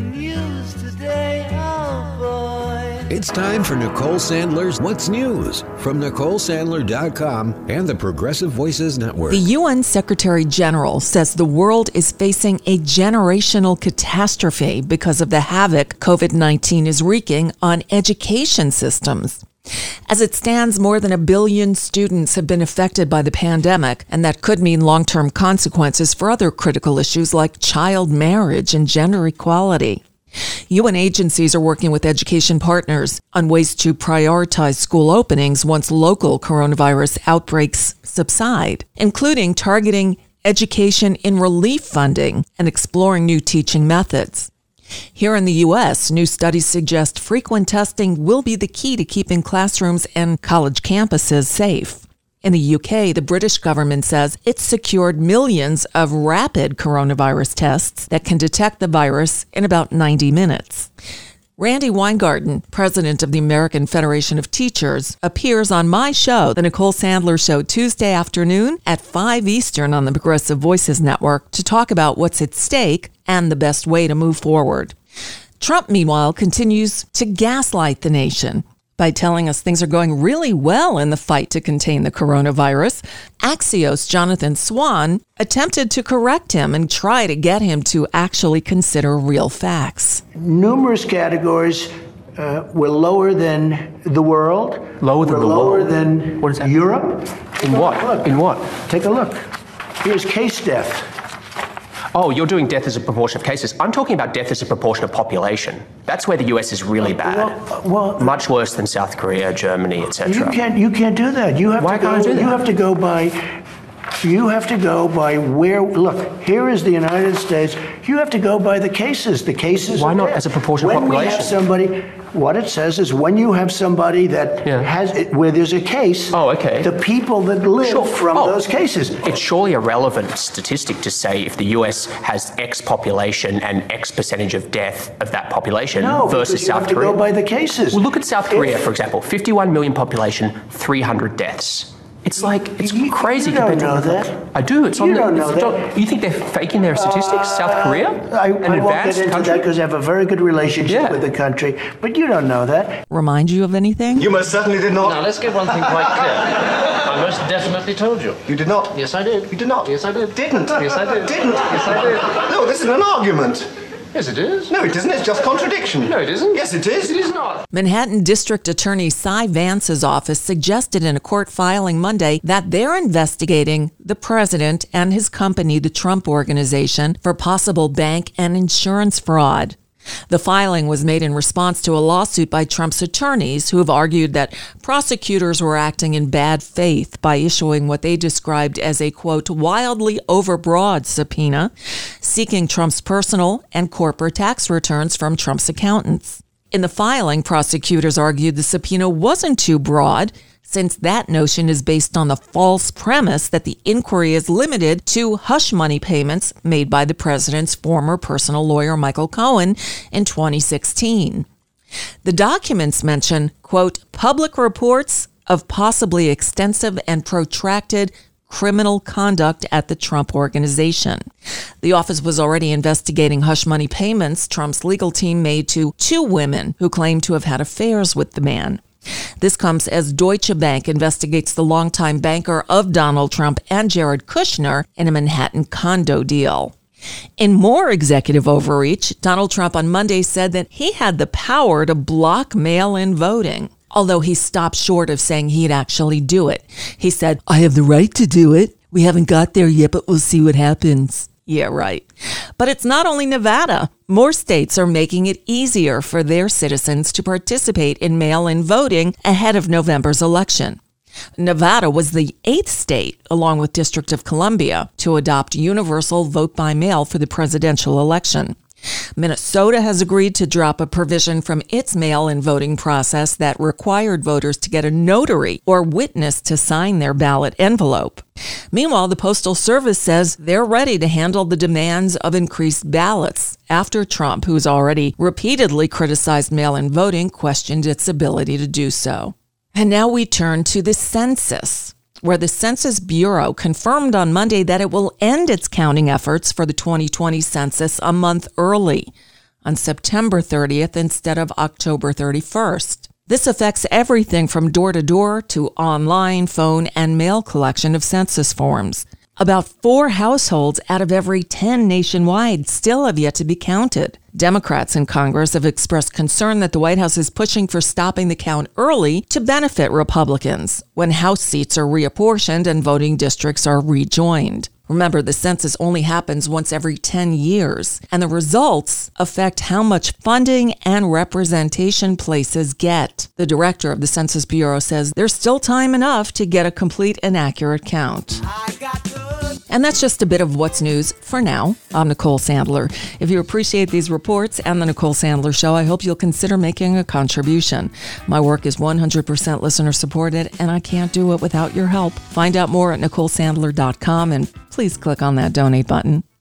news today, oh boy. It's time for Nicole Sandler's What's News from NicoleSandler.com and the Progressive Voices Network. The UN Secretary General says the world is facing a generational catastrophe because of the havoc COVID-19 is wreaking on education systems. As it stands, more than 1 billion students have been affected by the pandemic, and that could mean long-term consequences for other critical issues like child marriage and gender equality. UN agencies are working with education partners on ways to prioritize school openings once local coronavirus outbreaks subside, including targeting education in relief funding and exploring new teaching methods. Here in the U.S., new studies suggest frequent testing will be the key to keeping classrooms and college campuses safe. In the U.K., the British government says it's secured millions of rapid coronavirus tests that can detect the virus in about 90 minutes. Randy Weingarten, president of the American Federation of Teachers, appears on my show, The Nicole Sandler Show, Tuesday afternoon at 5 Eastern on the Progressive Voices Network to talk about what's at stake and the best way to move forward. Trump, meanwhile, continues to gaslight the nation by telling us things are going really well in the fight to contain the coronavirus. Axios' Jonathan Swan attempted to correct him and try to get him to actually consider real facts. Numerous categories were lower than the world. Lower than the lower world? than What is that? Europe. In what? Look. In what? Take a look. Here's case death. Oh, you're doing death as a proportion of cases. I'm talking about death as a proportion of population. That's where the US is really bad. Well, much worse than South Korea, Germany, etc. You can't do that. You have Why to go. can't I do that? You have to go by. You have to go by where. Look, here is the United States. You have to go by the cases. The cases. Why are not there. as a proportion of When we population? have somebody, what it says is when you have somebody that has it, where there's a case. Oh, okay. The people that live from those cases. It's surely a relevant statistic to say if the US has X population and X percentage of death of that population versus because South you Korea. have to go by the cases. Well, look at South Korea, for example. 51 million population, 300 deaths. It's like, it's crazy you don't compared to... know that. I do. It's You on the... don't know it's- that. You think they're faking their statistics, South Korea? I won't get into that because I have a very good relationship with the country, but you don't know that. Remind you of anything? You most certainly did not. Now, let's get one thing quite clear. I most definitely told you. You did not. Yes, I did. You did not. Yes, I did. Didn't. Yes, I did. Didn't. Yes, I did. No, this isn't an argument. Yes, it is. No, it isn't. It's just contradiction. No, it isn't. Yes, it is. It is not. Manhattan District Attorney Cy Vance's office suggested in a court filing Monday that they're investigating the president and his company, the Trump Organization, for possible bank and insurance fraud. The filing was made in response to a lawsuit by Trump's attorneys who have argued that prosecutors were acting in bad faith by issuing what they described as a, quote, wildly overbroad subpoena, seeking Trump's personal and corporate tax returns from Trump's accountants. In the filing, prosecutors argued the subpoena wasn't too broad, since that notion is based on the false premise that the inquiry is limited to hush money payments made by the president's former personal lawyer, Michael Cohen, in 2016. The documents mention, quote, public reports of possibly extensive and protracted criminal conduct at the Trump Organization. The office was already investigating hush money payments Trump's legal team made to 2 women who claimed to have had affairs with the man. This comes as Deutsche Bank investigates the longtime banker of Donald Trump and Jared Kushner in a Manhattan condo deal. In more executive overreach, Donald Trump on Monday said that he had the power to block mail-in voting, although he stopped short of saying he'd actually do it. He said, I have the right to do it. We haven't got there yet, but we'll see what happens. Yeah, right. But it's not only Nevada. More states are making it easier for their citizens to participate in mail-in voting ahead of November's election. Nevada was the 8th state, along with District of Columbia, to adopt universal vote-by-mail for the presidential election. Minnesota has agreed to drop a provision from its mail-in voting process that required voters to get a notary or witness to sign their ballot envelope. Meanwhile, the Postal Service says they're ready to handle the demands of increased ballots after Trump, who's already repeatedly criticized mail-in voting, questioned its ability to do so. And now we turn to the census, where the Census Bureau confirmed on Monday that it will end its counting efforts for the 2020 census a month early. on September 30th instead of October 31st. This affects everything from door-to-door to online, phone, and mail collection of census forms. About 4 households out of every 10 nationwide still have yet to be counted. Democrats in Congress have expressed concern that the White House is pushing for stopping the count early to benefit Republicans when House seats are reapportioned and voting districts are rejoined. Remember, the census only happens once every 10 years, and the results affect how much funding and representation places get. The director of the Census Bureau says there's still time enough to get a complete and accurate count. And that's just a bit of what's news for now. I'm Nicole Sandler. If you appreciate these reports and the Nicole Sandler Show, I hope you'll consider making a contribution. My work is 100% listener supported, and I can't do it without your help. Find out more at NicoleSandler.com, and please click on that donate button.